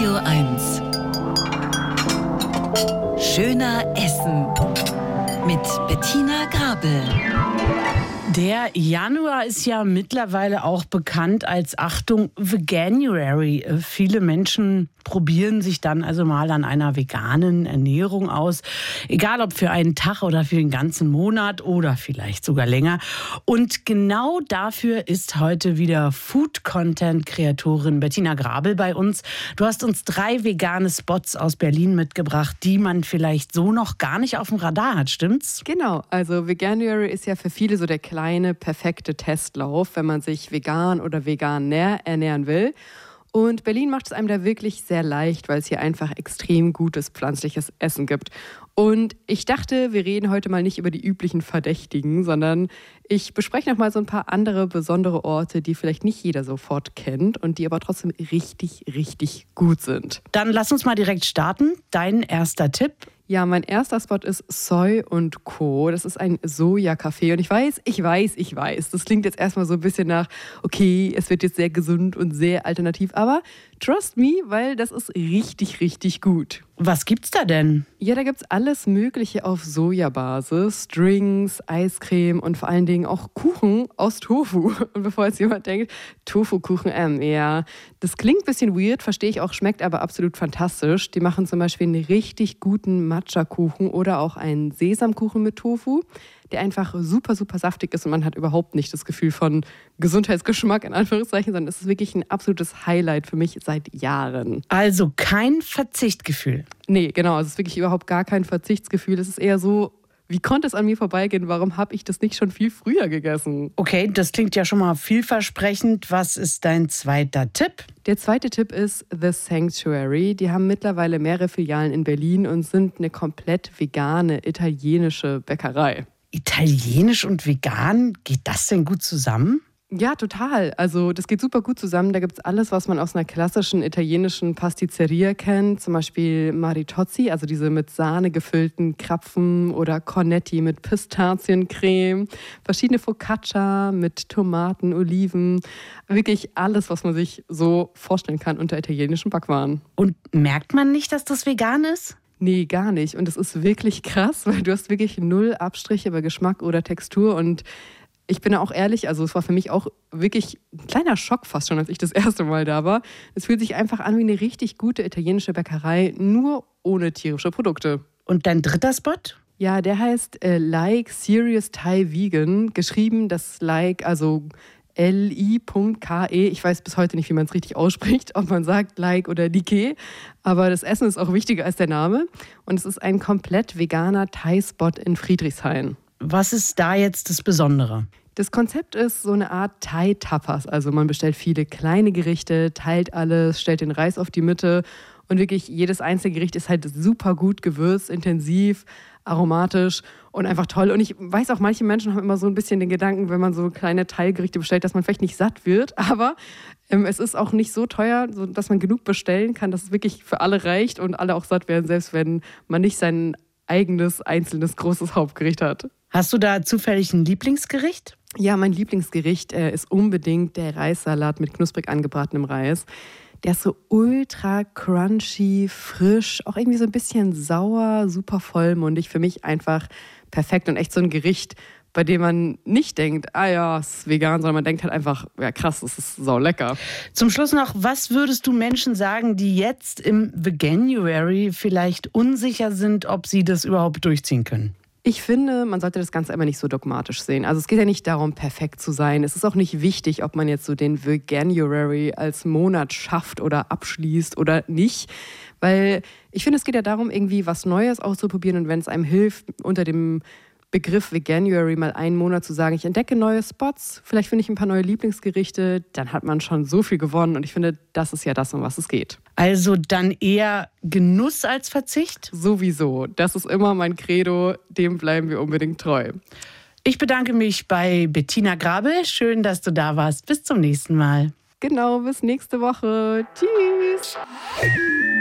Radio 1. Schöner Essen mit Bettina Grabel. Der Januar ist ja mittlerweile auch bekannt als, Achtung, Veganuary. Viele Menschen probieren sich dann also mal an einer veganen Ernährung aus. Egal ob für einen Tag oder für den ganzen Monat oder vielleicht sogar länger. Und genau dafür ist heute wieder Food-Content-Kreatorin Bettina Grabel bei uns. Du hast uns 3 vegane Spots aus Berlin mitgebracht, die man vielleicht so noch gar nicht auf dem Radar hat, stimmt's? Genau, also Veganuary ist ja für viele so der kleine, perfekte Testlauf, wenn man sich vegan oder vegan ernähren will. Und Berlin macht es einem da wirklich sehr leicht, weil es hier einfach extrem gutes pflanzliches Essen gibt. Und ich dachte, wir reden heute mal nicht über die üblichen Verdächtigen, sondern ich bespreche noch mal so ein paar andere besondere Orte, die vielleicht nicht jeder sofort kennt und die aber trotzdem richtig, richtig gut sind. Dann lass uns mal direkt starten. Dein erster Tipp? Ja, mein erster Spot ist Soy & Co. Das ist ein Soja-Café. Und ich weiß. Das klingt jetzt erstmal so ein bisschen nach, okay, es wird jetzt sehr gesund und sehr alternativ. Aber trust me, weil das ist richtig, richtig gut. Was gibt's da denn? Ja, da gibt's alles Mögliche auf Sojabasis. Drinks, Eiscreme und vor allen Dingen auch Kuchen aus Tofu. Und bevor jetzt jemand denkt, Tofukuchen, ja, das klingt ein bisschen weird, verstehe ich auch, schmeckt aber absolut fantastisch. Die machen zum Beispiel einen richtig guten Matcha-Kuchen oder auch einen Sesamkuchen mit Tofu, der einfach super, super saftig ist und man hat überhaupt nicht das Gefühl von Gesundheitsgeschmack, in Anführungszeichen, sondern es ist wirklich ein absolutes Highlight für mich seit Jahren. Also kein Verzichtgefühl? Nee, genau, es ist wirklich überhaupt gar kein Verzichtsgefühl. Es ist eher so, wie konnte es an mir vorbeigehen? Warum habe ich das nicht schon viel früher gegessen? Okay, das klingt ja schon mal vielversprechend. Was ist dein zweiter Tipp? Der zweite Tipp ist The Sanctuary. Die haben mittlerweile mehrere Filialen in Berlin und sind eine komplett vegane italienische Bäckerei. Italienisch und vegan, geht das denn gut zusammen? Ja, total. Also das geht super gut zusammen. Da gibt es alles, was man aus einer klassischen italienischen Pasticceria kennt. Zum Beispiel Maritozzi, also diese mit Sahne gefüllten Krapfen oder Cornetti mit Pistaziencreme. Verschiedene Focaccia mit Tomaten, Oliven. Wirklich alles, was man sich so vorstellen kann unter italienischen Backwaren. Und merkt man nicht, dass das vegan ist? Nee, gar nicht. Und es ist wirklich krass, weil du hast wirklich 0 Abstriche bei Geschmack oder Textur. Und ich bin da auch ehrlich, also es war für mich auch wirklich ein kleiner Schock fast schon, als ich das erste Mal da war. Es fühlt sich einfach an wie eine richtig gute italienische Bäckerei, nur ohne tierische Produkte. Und dein dritter Spot? Ja, der heißt Like Serious Thai Vegan. Geschrieben das Like, also Li.ke. Ich weiß bis heute nicht, wie man es richtig ausspricht, ob man sagt Like oder Like. Aber das Essen ist auch wichtiger als der Name. Und es ist ein komplett veganer Thai-Spot in Friedrichshain. Was ist da jetzt das Besondere? Das Konzept ist so eine Art Thai-Tapas. Also man bestellt viele kleine Gerichte, teilt alles, stellt den Reis auf die Mitte. Und wirklich jedes einzelne Gericht ist halt super gut gewürzt, intensiv, aromatisch und einfach toll. Und ich weiß auch, manche Menschen haben immer so ein bisschen den Gedanken, wenn man so kleine Teilgerichte bestellt, dass man vielleicht nicht satt wird. Aber es ist auch nicht so teuer, dass man genug bestellen kann, dass es wirklich für alle reicht und alle auch satt werden, selbst wenn man nicht sein eigenes, einzelnes, großes Hauptgericht hat. Hast du da zufällig ein Lieblingsgericht? Ja, mein Lieblingsgericht ist unbedingt der Reissalat mit knusprig angebratenem Reis. Der ist so ultra crunchy, frisch, auch irgendwie so ein bisschen sauer, super vollmundig. Für mich einfach perfekt und echt so ein Gericht, bei dem man nicht denkt, es ist vegan, sondern man denkt halt einfach, ja krass, das ist saulecker. Zum Schluss noch, was würdest du Menschen sagen, die jetzt im Veganuary vielleicht unsicher sind, ob sie das überhaupt durchziehen können? Ich finde, man sollte das Ganze immer nicht so dogmatisch sehen. Also es geht ja nicht darum, perfekt zu sein. Es ist auch nicht wichtig, ob man jetzt so den Veganuary als Monat schafft oder abschließt oder nicht. Weil ich finde, es geht ja darum, irgendwie was Neues auszuprobieren. Und wenn es einem hilft, unter dem Begriff Veganuary mal einen Monat zu sagen, ich entdecke neue Spots, vielleicht finde ich ein paar neue Lieblingsgerichte, dann hat man schon so viel gewonnen. Und ich finde, das ist ja das, um was es geht. Also dann eher Genuss als Verzicht? Sowieso. Das ist immer mein Credo. Dem bleiben wir unbedingt treu. Ich bedanke mich bei Bettina Grabel. Schön, dass du da warst. Bis zum nächsten Mal. Genau, bis nächste Woche. Tschüss.